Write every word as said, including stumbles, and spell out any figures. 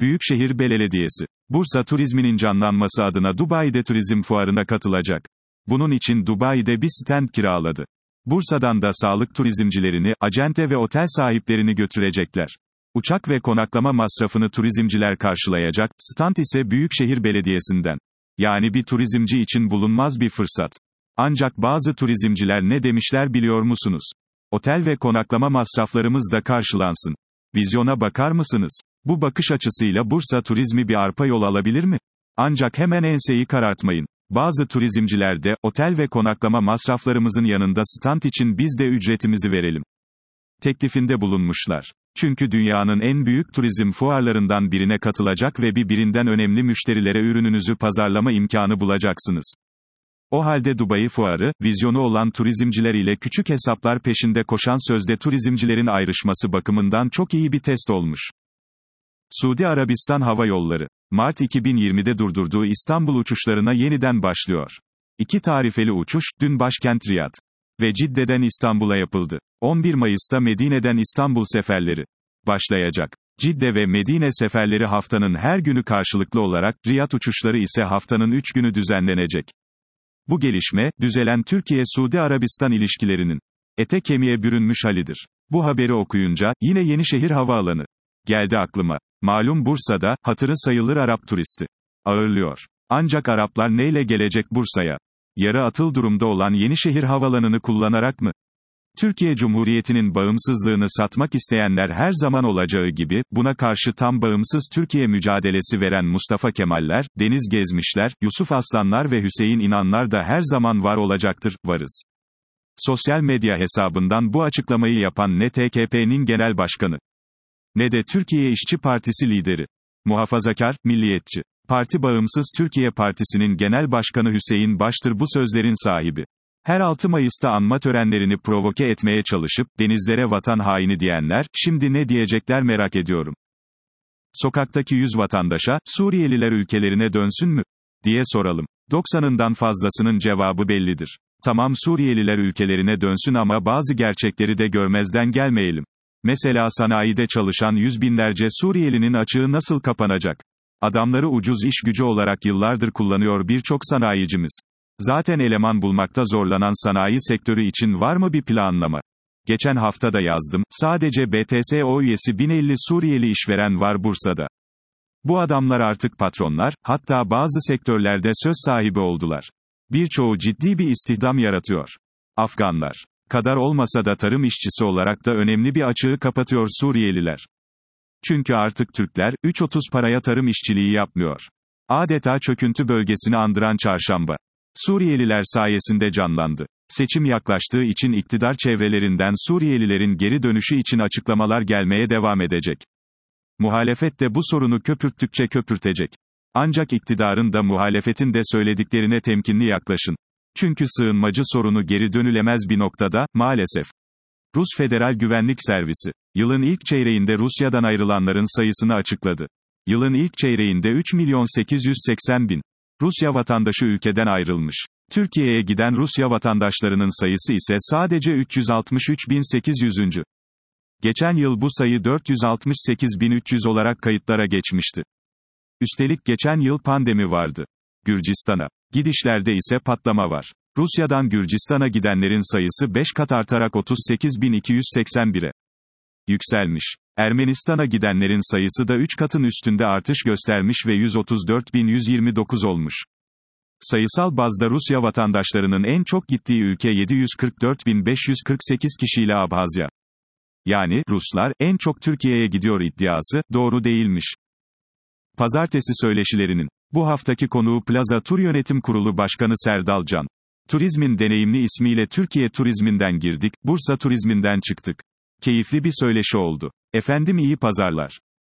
Büyükşehir Belediyesi, Bursa turizminin canlanması adına Dubai'de turizm fuarına katılacak. Bunun için Dubai'de bir stand kiraladı. Bursa'dan da sağlık turizmcilerini, acente ve otel sahiplerini götürecekler. Uçak ve konaklama masrafını turizmciler karşılayacak, stand ise Büyükşehir Belediyesi'nden. Yani bir turizmci için bulunmaz bir fırsat. Ancak bazı turizmciler ne demişler biliyor musunuz? Otel ve konaklama masraflarımız da karşılansın. Vizyona bakar mısınız? Bu bakış açısıyla Bursa turizmi bir arpa yol alabilir mi? Ancak hemen enseyi karartmayın. Bazı turizmciler de, otel ve konaklama masraflarımızın yanında stand için biz de ücretimizi verelim teklifinde bulunmuşlar. Çünkü dünyanın en büyük turizm fuarlarından birine katılacak ve birbirinden önemli müşterilere ürününüzü pazarlama imkanı bulacaksınız. O halde Dubai fuarı, vizyonu olan turizmciler ile küçük hesaplar peşinde koşan sözde turizmcilerin ayrışması bakımından çok iyi bir test olmuş. Suudi Arabistan Hava Yolları, Mart iki bin yirmide durdurduğu İstanbul uçuşlarına yeniden başlıyor. İki tarifeli uçuş, dün başkent Riyad ve Cidde'den İstanbul'a yapıldı. on bir Mayıs'ta Medine'den İstanbul seferleri başlayacak. Cidde ve Medine seferleri haftanın her günü karşılıklı olarak, Riyad uçuşları ise haftanın üç günü düzenlenecek. Bu gelişme, düzelen Türkiye-Suudi Arabistan ilişkilerinin ete kemiğe bürünmüş halidir. Bu haberi okuyunca, yine Yenişehir Havaalanı geldi aklıma. Malum Bursa'da, hatırı sayılır Arap turisti ağırlıyor. Ancak Araplar neyle gelecek Bursa'ya? Yarı atıl durumda olan Yenişehir Havaalanı'nı kullanarak mı? Türkiye Cumhuriyeti'nin bağımsızlığını satmak isteyenler her zaman olacağı gibi, buna karşı tam bağımsız Türkiye mücadelesi veren Mustafa Kemaller, Deniz Gezmişler, Yusuf Aslanlar ve Hüseyin İnanlar da her zaman var olacaktır, varız. Sosyal medya hesabından bu açıklamayı yapan ne T K P'nin genel başkanı, ne de Türkiye İşçi Partisi lideri. Muhafazakar, milliyetçi. Parti Bağımsız Türkiye Partisi'nin genel başkanı Hüseyin Baştır bu sözlerin sahibi. Her altı Mayıs'ta anma törenlerini provoke etmeye çalışıp, denizlere vatan haini diyenler, şimdi ne diyecekler merak ediyorum. Sokaktaki yüz vatandaşa, Suriyeliler ülkelerine dönsün mü? Diye soralım. doksanından fazlasının cevabı bellidir. Tamam Suriyeliler ülkelerine dönsün ama bazı gerçekleri de görmezden gelmeyelim. Mesela sanayide çalışan yüz binlerce Suriyelinin açığı nasıl kapanacak? Adamları ucuz iş gücü olarak yıllardır kullanıyor birçok sanayicimiz. Zaten eleman bulmakta zorlanan sanayi sektörü için var mı bir planlama? Geçen hafta da yazdım, sadece B T S O üyesi bin elli Suriyeli işveren var Bursa'da. Bu adamlar artık patronlar, hatta bazı sektörlerde söz sahibi oldular. Birçoğu ciddi bir istihdam yaratıyor. Afganlar kadar olmasa da tarım işçisi olarak da önemli bir açığı kapatıyor Suriyeliler. Çünkü artık Türkler, üç otuz paraya tarım işçiliği yapmıyor. Adeta çöküntü bölgesini andıran çarşamba. Suriyeliler sayesinde canlandı. Seçim yaklaştığı için iktidar çevrelerinden Suriyelilerin geri dönüşü için açıklamalar gelmeye devam edecek. Muhalefet de bu sorunu köpürttükçe köpürtecek. Ancak iktidarın da muhalefetin de söylediklerine temkinli yaklaşın. Çünkü sığınmacı sorunu geri dönülemez bir noktada, maalesef. Rus Federal Güvenlik Servisi, yılın ilk çeyreğinde Rusya'dan ayrılanların sayısını açıkladı. Yılın ilk çeyreğinde üç milyon sekiz yüz seksen bin Rusya vatandaşı ülkeden ayrılmış. Türkiye'ye giden Rusya vatandaşlarının sayısı ise sadece üç yüz altmış üç bin sekiz yüz. Geçen yıl bu sayı dört yüz altmış sekiz bin üç yüz olarak kayıtlara geçmişti. Üstelik geçen yıl pandemi vardı. Gürcistan'a gidişlerde ise patlama var. Rusya'dan Gürcistan'a gidenlerin sayısı beş kat artarak otuz sekiz bin iki yüz seksen bire yükselmiş. Ermenistan'a gidenlerin sayısı da üç katın üstünde artış göstermiş ve yüz otuz dört bin yüz yirmi dokuz olmuş. Sayısal bazda Rusya vatandaşlarının en çok gittiği ülke yedi yüz kırk dört bin beş yüz kırk sekiz kişiyle Abhazya. Yani, Ruslar, en çok Türkiye'ye gidiyor iddiası, doğru değilmiş. Pazartesi söyleşilerinin bu haftaki konuğu Plaza Tur Yönetim Kurulu Başkanı Serdal Can. Turizmin deneyimli ismiyle Türkiye turizminden girdik, Bursa turizminden çıktık. Keyifli bir söyleşi oldu. Efendim iyi pazarlar.